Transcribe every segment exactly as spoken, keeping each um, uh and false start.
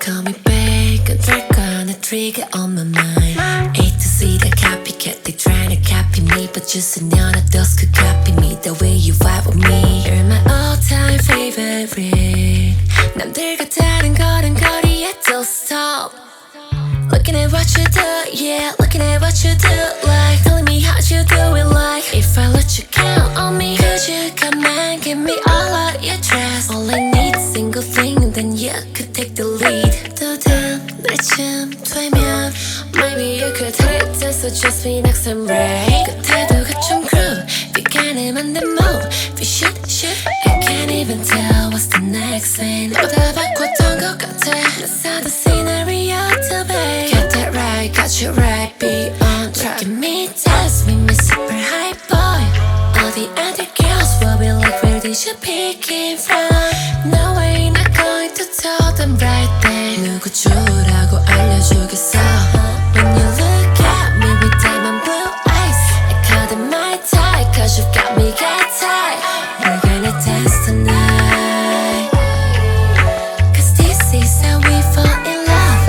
call me back 어떨까 나 trigger on my mind A to Z 다 copycat they trying to copy me But you said none of those could copy me The way you vibe with me You're my all-time favorite 남들과 다른 걸음걸이에도 stop Looking at what you do, yeah Looking at what you do like Telling me how you do it like If I let you count on me Could you come and give me all of your trust All I need single thing Then you could take the lead 또 다음 날쯤 되면 Maybe you could hit this So just be next and right 끝에도 같은 groove 비가늠한 내 move We shoot shoot I can't even tell what's the next thing 보다 바꿨던 것 같아 나 사는 scenario to be Get that right, got you right, be on track Look at me dance, make me super high boy All the other girls will be like where did you pick it from No way not going to tell them right there 누구 주라고 알려주겠어 When you look at me with diamond blue eyes I call them my type Cause you've got me get tight We're gonna dance tonight Cause this is how we fall in love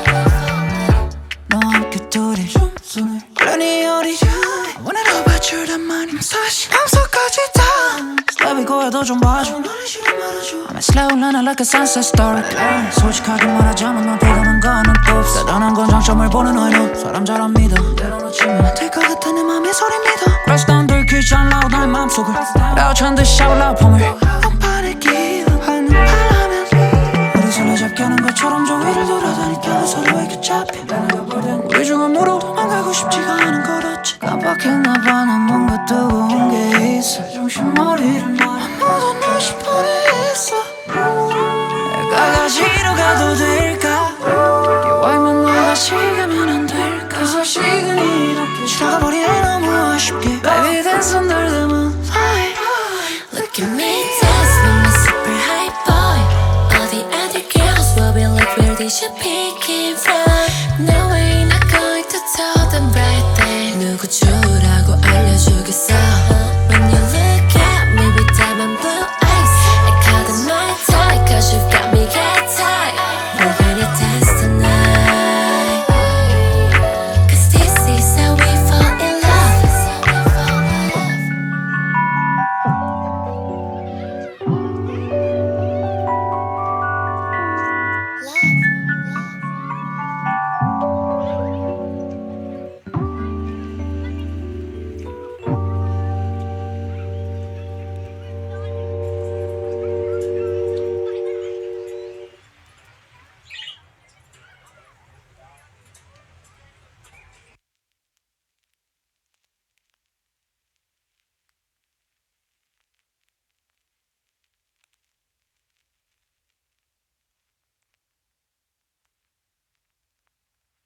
너와 함께 둘이 손을 그러니 어리 I wanna know about you 란 말이면 사실 감속까지 다 Slowly 고해도 좀 봐줘 I'm slow running like a sunset story 솔직하게 말하자면 넌 대단한 거는 없어 대단한 건 장점을 보는 너는 사람 잘 안 믿어 때려놓치면 될 것 같아 내 맘의 소리 믿어 Crash down 들키지 않아 나의 맘속을 빼어찬 듯이 샤워라 폼을 폭발의 기운하는 바람에 우리 손을 잡혀는 것처럼 저 위를 돌아다니까 서로에게 잡혀 우리 중에 무로 도망가고 싶지가 않은 거랬지 깜빡했나봐 난 뭔가 뜨거운 게 있어 정신머리를 놔 아무도 날 싶어해 있어 내가 가지러 가도 될까 기왕이면 너가 식으면 안 될까 그 소식은 이렇게 지나가버리네 너무 아쉽게 Baby dance under the moonlight Look at me dance, make me super high boy All the other girls will be like where did you pick it from No way not going to tell them right